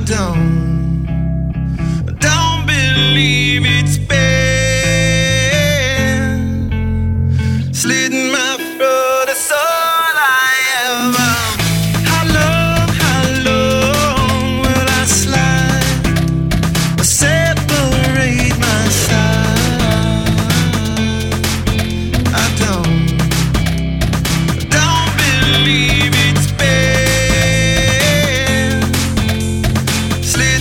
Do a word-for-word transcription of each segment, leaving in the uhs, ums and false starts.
don't, don't believe it's been slitting my throat. That's all I ever. How long, how long will I slide or separate my side? I don't, don't believe it's been slitting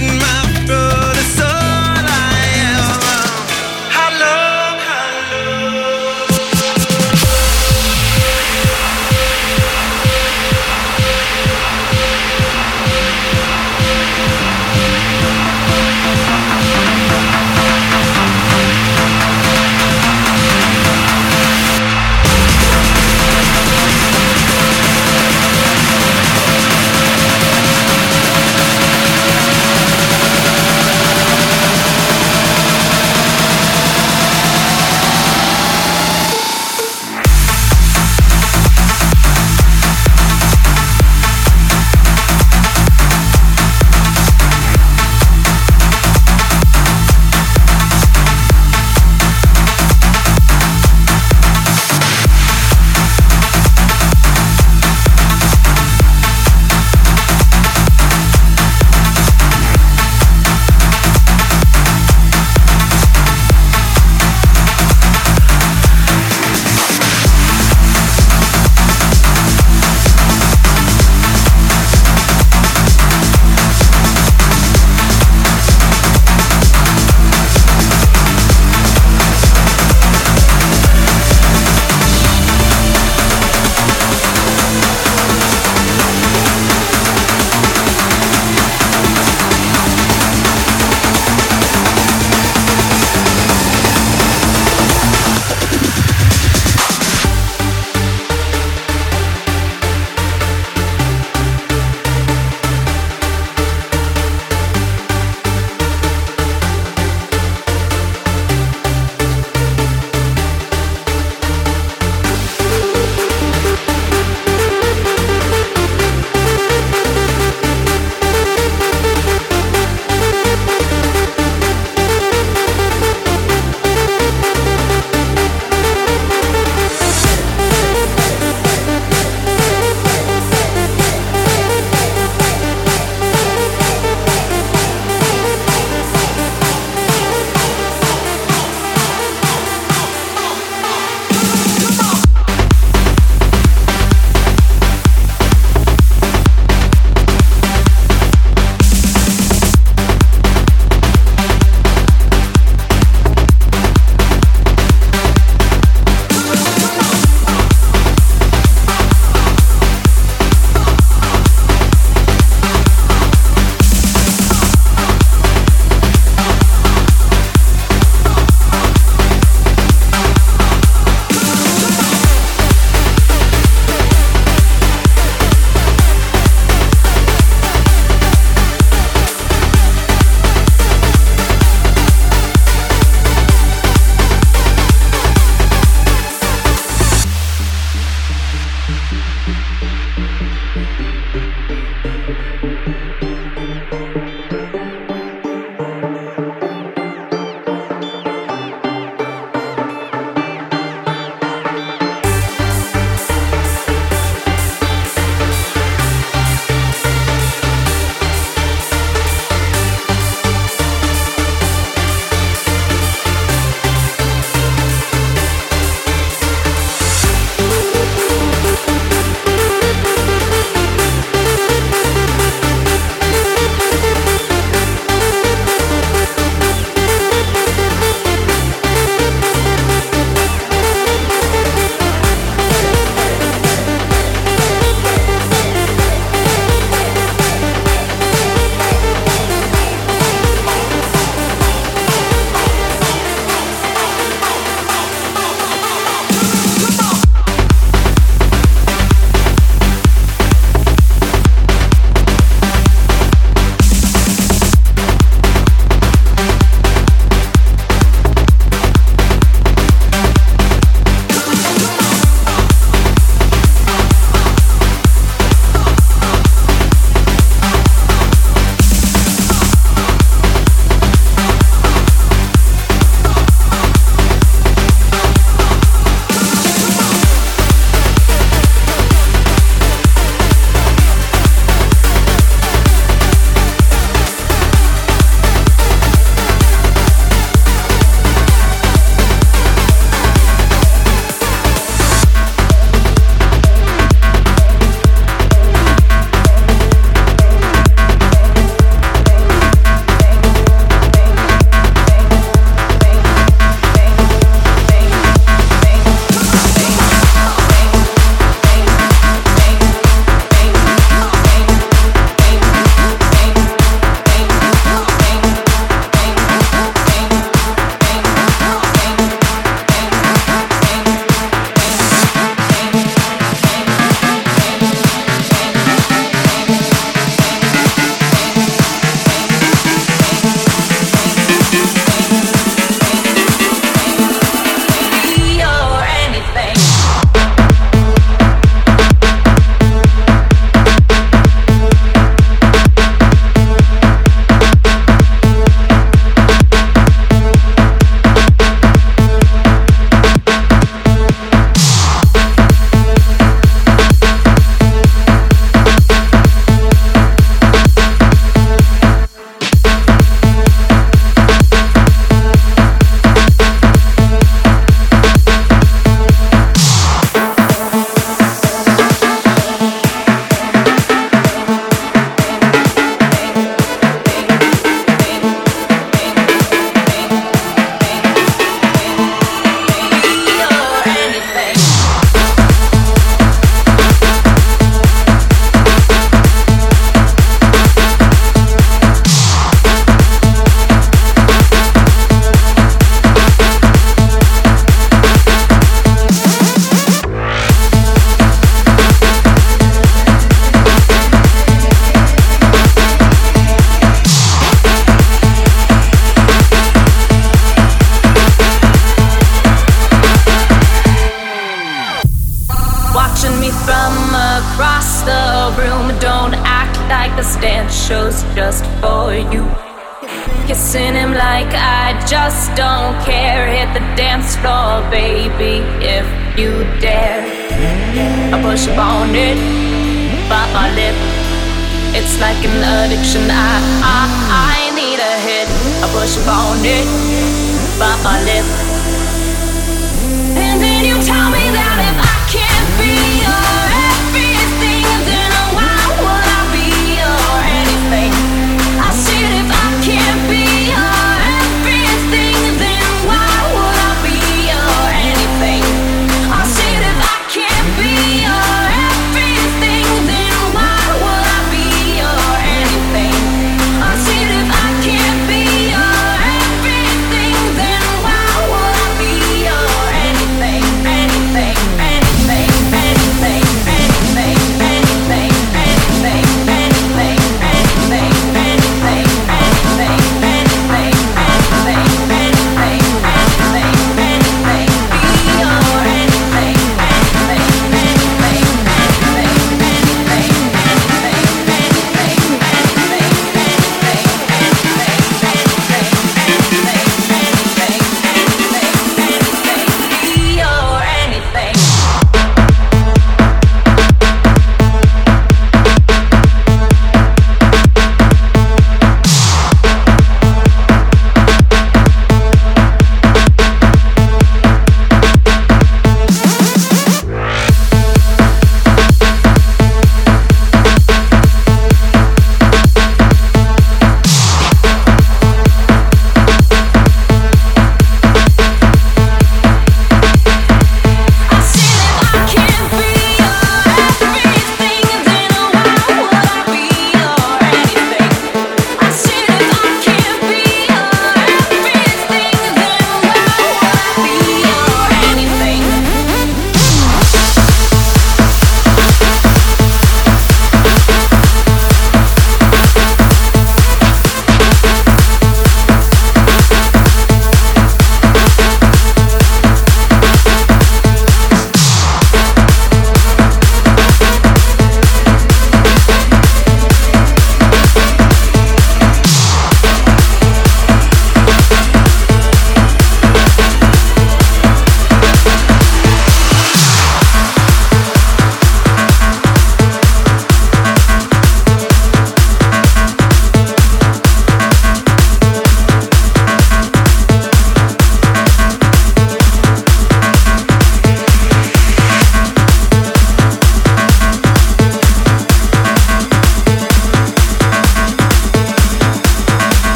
just for you. Kissing him like I just don't care. Hit the dance floor, baby, if you dare. I push up on it, bite my lip. It's like an addiction, I, I, I need a hit. I push up on it, bite my lip. And then you tell me that if I can't be your everything, then why would I be your anything? I said if I can't be your everything, then why would I be your anything? I said if I can't be your everything, then why would I be your anything? I said if I can't be your everything, then why would I be your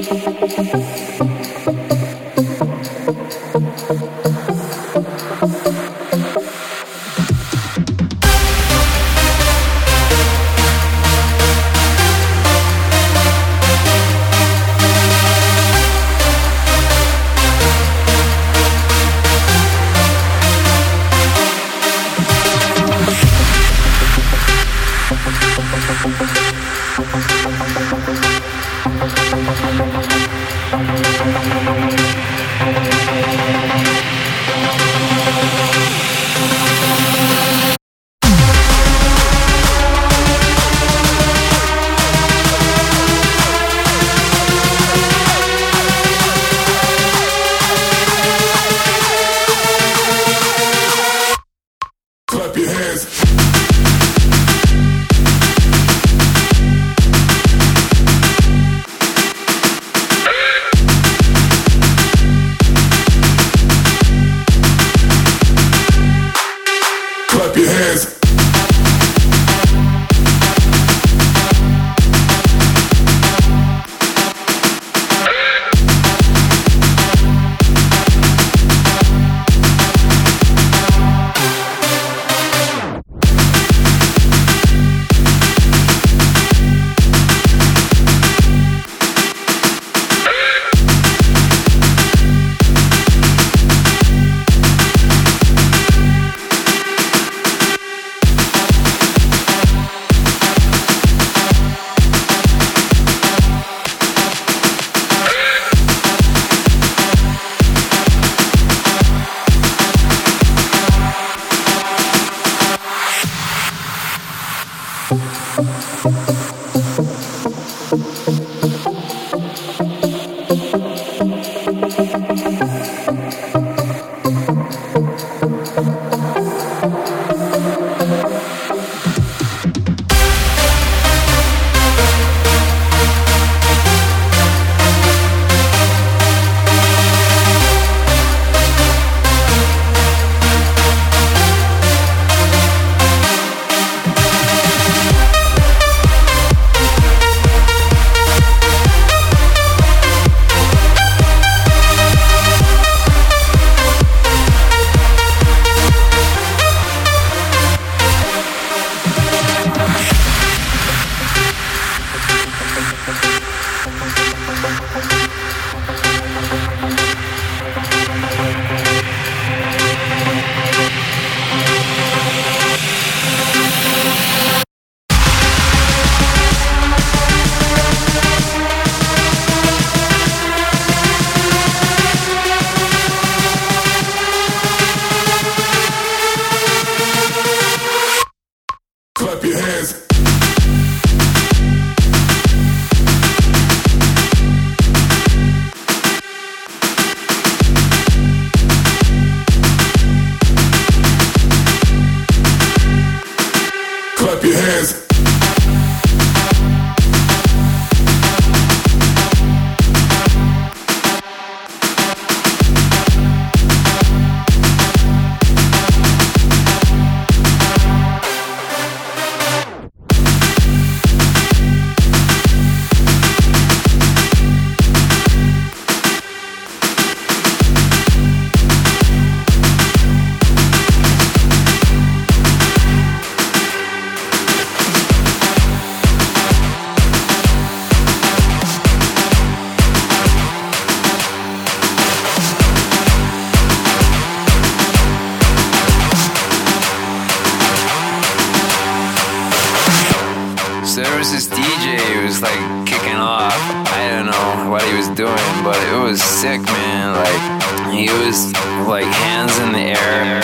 this D J who was like kicking off. I don't know what he was doing, but it was sick, man. Like, he was like hands in the air.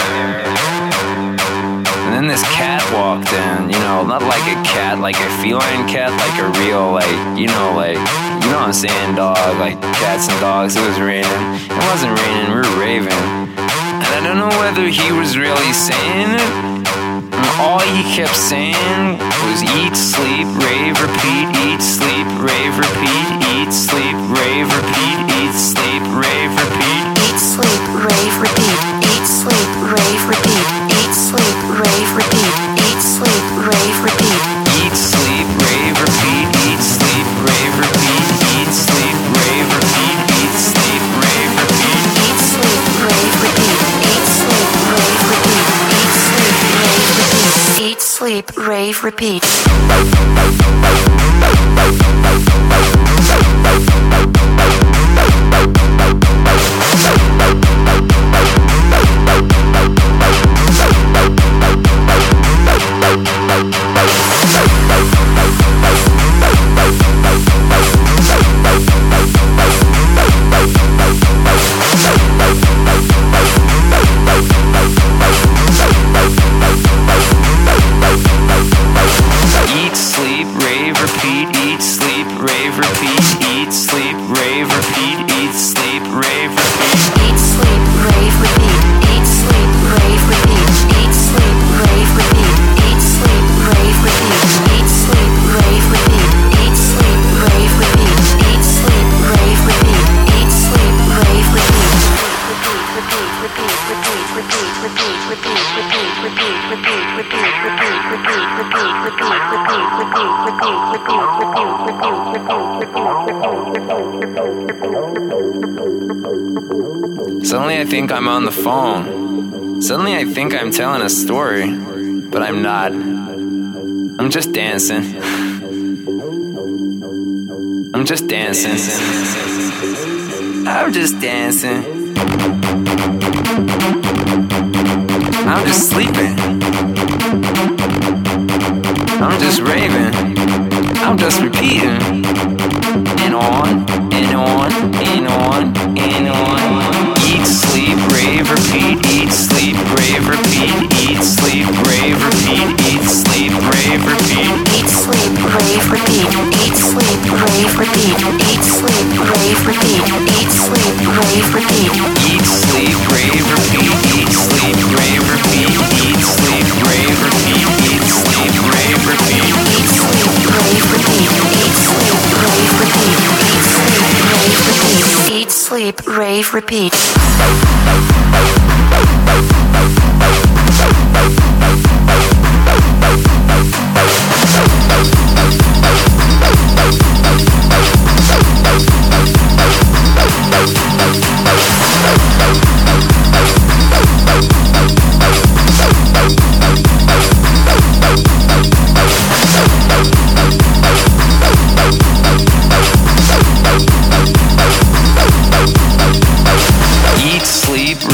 And then this cat walked in, you know, not like a cat, like a feline cat, like a real, like, you know, like, you know what I'm saying, dog, like cats and dogs. It was raining. It wasn't raining, we were raving. And I don't know whether he was really saying it. And all he kept saying was eat, sleep, rave, repeat, eat, sleep, rave, repeat, eat, sleep, rave, repeat, eat, sleep, rave, repeat. Eat, sleep, rave, repeat, eat, sleep, rave, repeat, eat, sleep, rave, repeat, eat, sleep, rave, repeat. Eat, sleep, rave, repeat, eat, sleep, rave, repeat, eat, sleep, rave, sleep, rave, repeat. Eat, sleep, rave, repeat. Eat, sleep, rave, repeat. Eat, sleep, rave, repeat. Eat, sleep, rave, repeat. Eat, sleep, rave, repeat. Eat, sleep, rave, repeat. Eat, sleep, rave, repeat. Eat, sleep, rave, repeat. Eat, sleep, rave, repeat. Eat, sleep, rave, repeat. Eat, sleep, rave, repeat. Eat, sleep, rave, repeat. Repeat, repeat, repeat, repeat, repeat, repeat, repeat, repeat, repeat, repeat, repeat, repeat, repeat, repeat, repeat, repeat, repeat, repeat, Suddenly I think I'm on the phone. Suddenly I think I'm telling a story, but I'm not. I'm just dancing. I'm just dancing. I'm just dancing. I'm just sleeping. I'm just raving. I'm just repeating. And on, and on, and on, and on. Eat, sleep, rave, repeat. Eat, sleep, rave, repeat. Eat, sleep, rave, repeat. Eat, sleep, rave, repeat. Eat, sleep, rave, repeat. Eat, sleep, rave, repeat. Eat, sleep, rave, repeat. Eat, sleep, rave, repeat. Eat, sleep, rave, repeat. Eat, sleep, rave, repeat. Eat, sleep, rave, repeat. Eat, sleep, rave, repeat. Eat, sleep, rave, repeat. Eat, sleep, rave, repeat. Eat, sleep, rave, repeat. Eat, sleep, rave, repeat. Eat, sleep,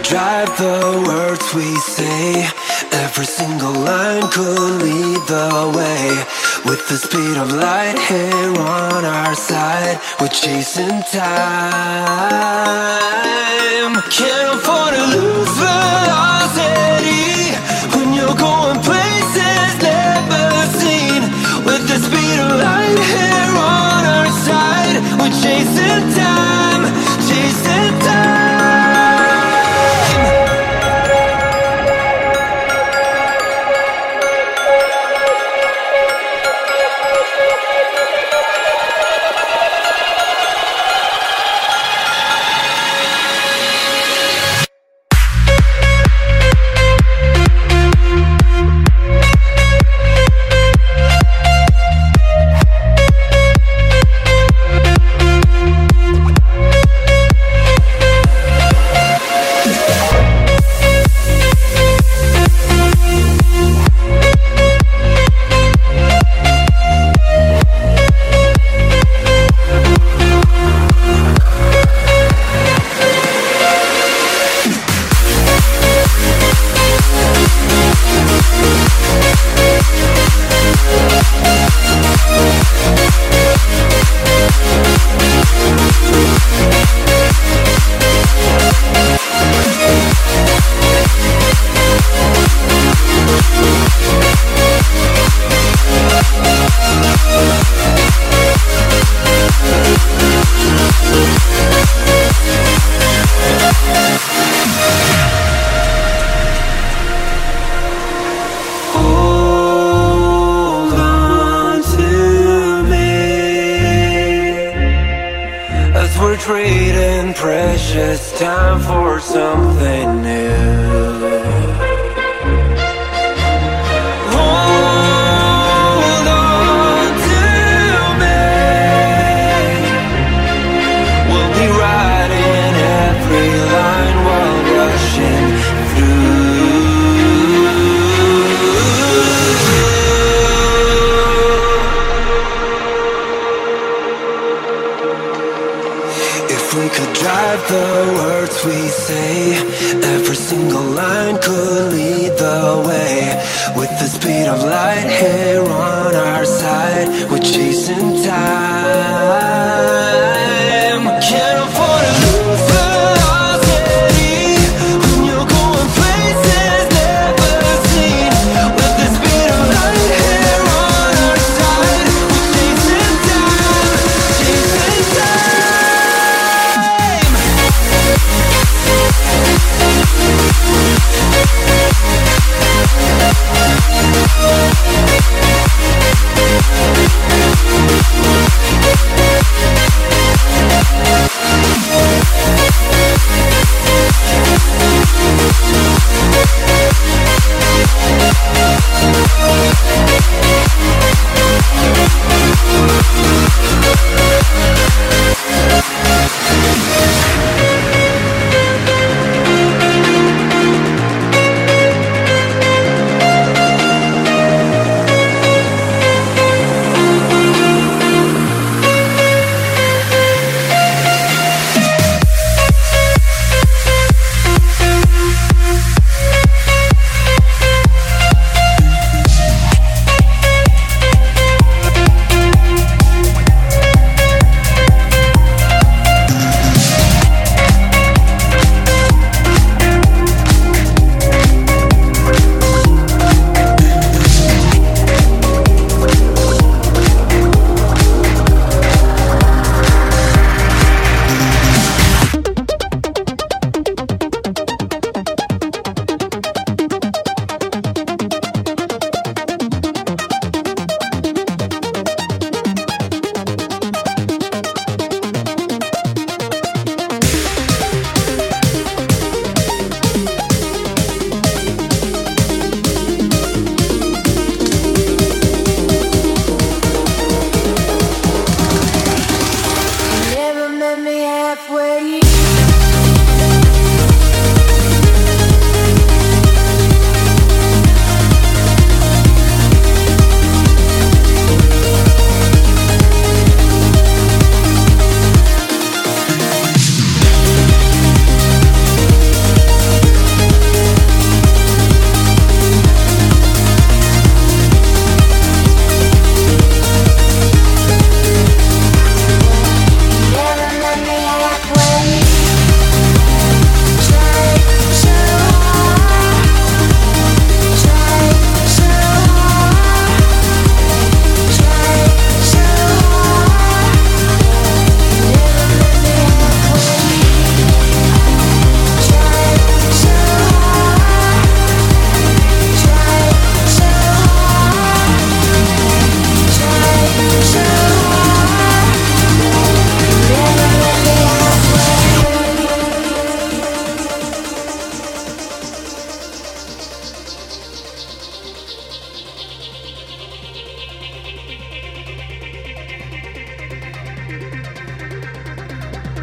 drive the words we say, every single line could lead the way. With the speed of light here on our side, we're chasing time. Can't afford to lose velocity when you're going places never seen. With the speed of light here on our side, we're chasing time, chasing time. Trading precious time for something new. Hold on to me. We'll be writing every line while rushing we could drive the words we say, every single line could lead the way. With the speed of light here on our side, we're chasing time. Can't afford to lose velocity when you're going places never seen. With the speed of light here on our side, we're chasing time, chasing time. We'll be right back.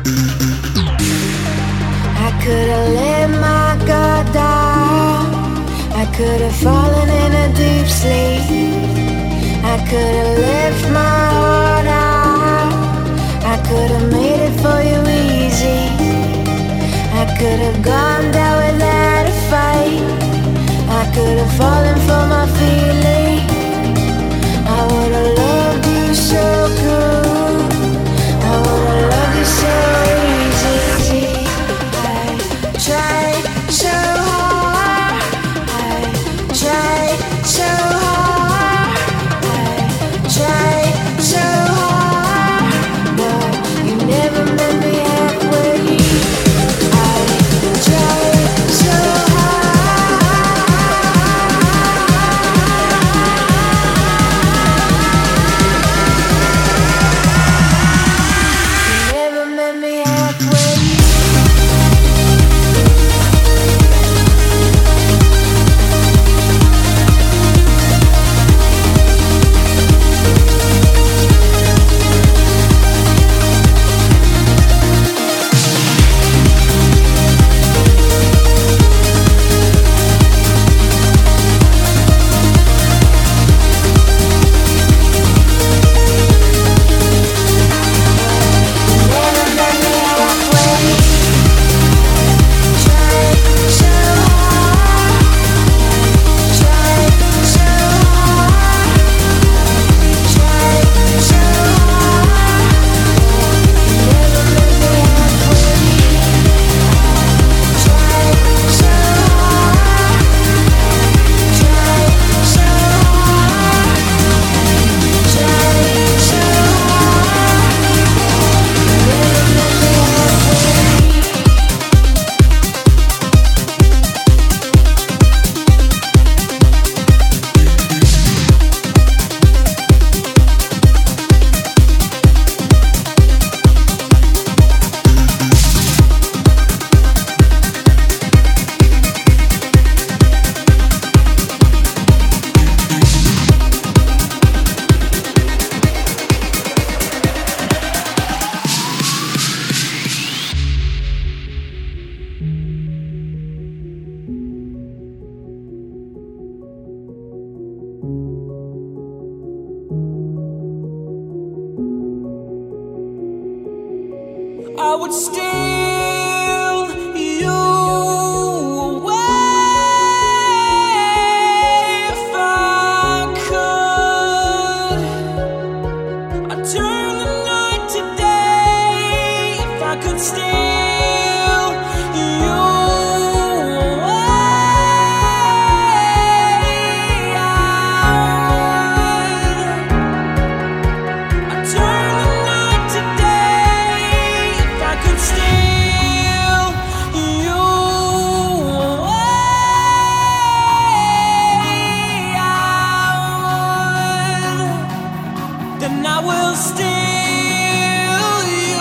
I could've let my guard down. I could've fallen in a deep sleep. I could've left my heart out. I could've made it for you easy. I could've gone down without a fight. I could've fallen for my feeling. I would've loved you so good. I would've loved you so easy. I tried so hard. I tried so hard. I tried so hard. But you never met me halfway. I tried so hard. You never met me halfway. I would steal you away if I could. I'd turn the night to day if I could steal you away. I'd turn the night to day if I could steal you away. Then I will steal you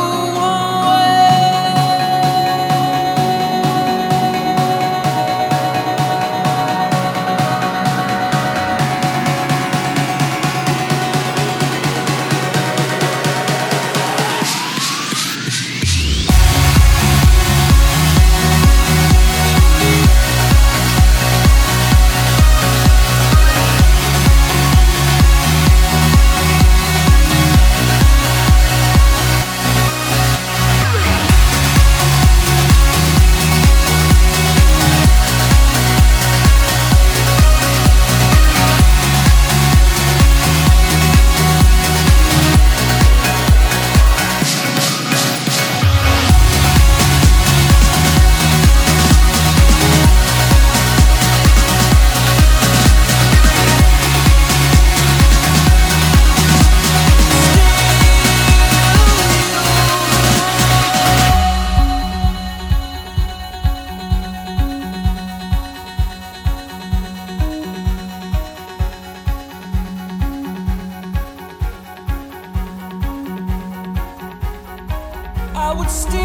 I would steal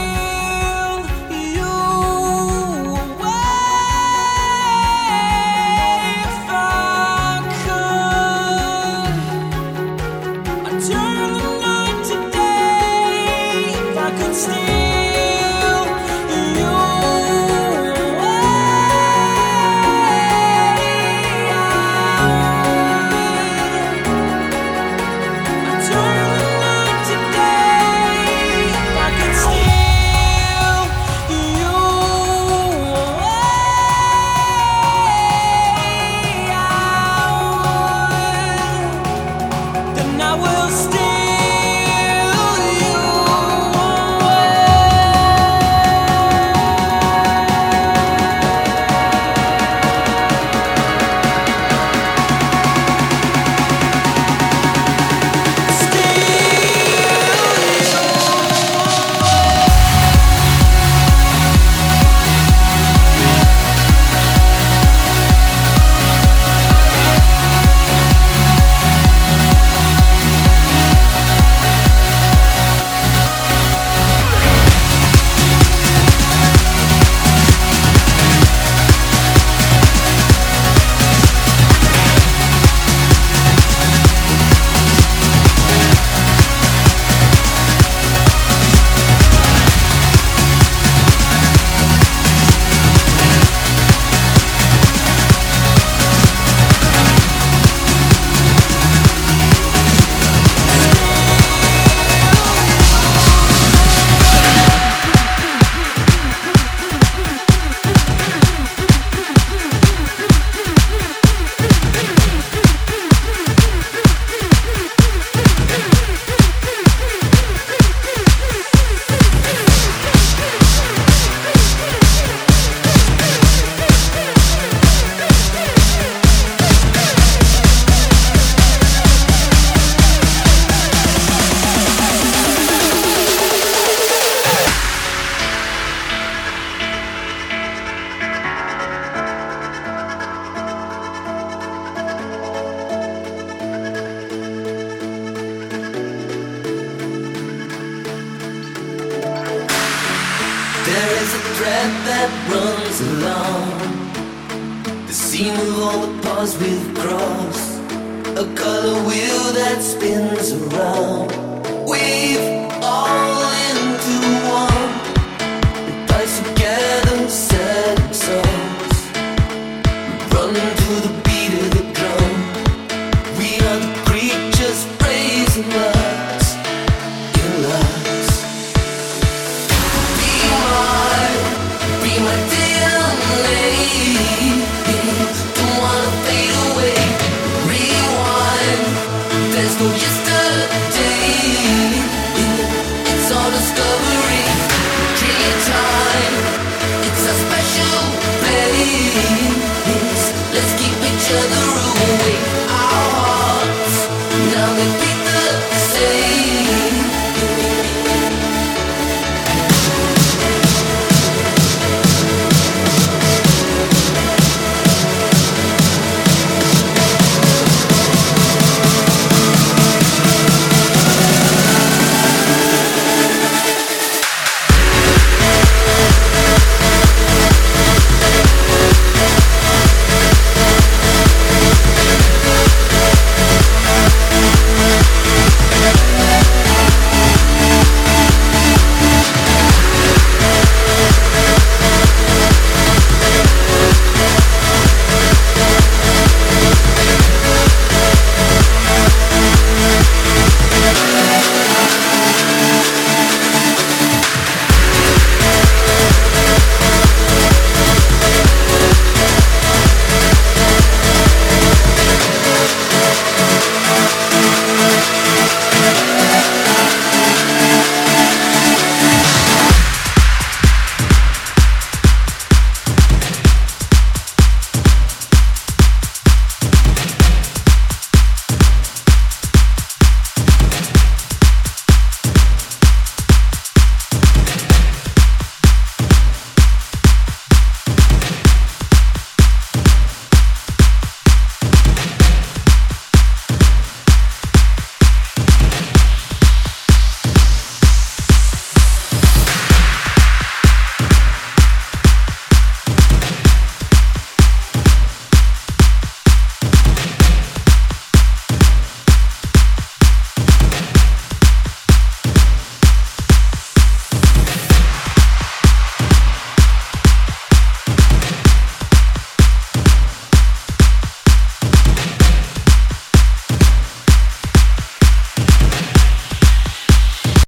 you away if I could. I'd turn the night to day if I could. There is a thread that runs along the seam of all the paths we've crossed, a color wheel that spins around.